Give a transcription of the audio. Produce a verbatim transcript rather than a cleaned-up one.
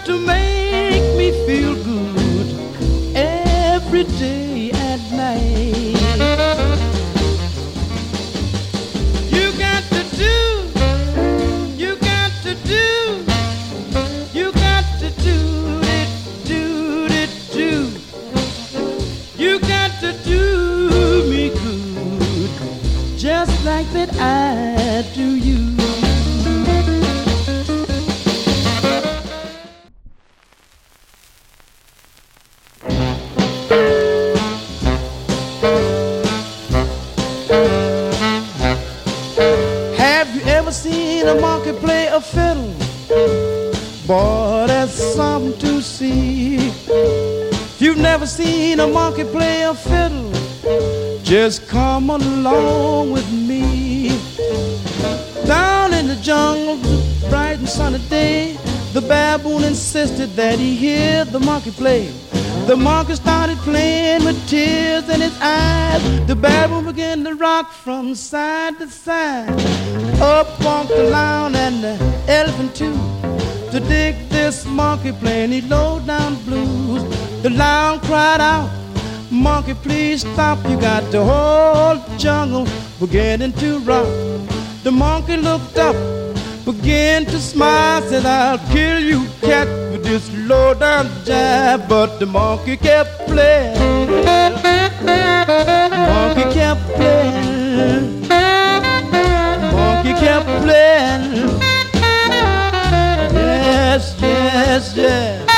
to make me feel good every day and night. You got to do, you got to do, you got to do it, do it, do. You got to do me good, just like that I do you. Seen a monkey play a fiddle? Boy, that's something to see. If you've never seen a monkey play a fiddle, just come along with me. Down in the jungle, bright and sunny day, the baboon insisted that he hear the monkey play. The monkey started playing with tears in his eyes. The baboon began to rock from side to side. Up walked the lion and the elephant too, to dig this monkey playing these low down blues. The lion cried out, "Monkey, please stop, you got the whole jungle beginning to rock." The monkey looked up, began to smile, said, "I'll kill you, cat, with this low down jive." But the monkey kept playing. The monkey kept playing. The monkey kept playing. Yes, yes, yes.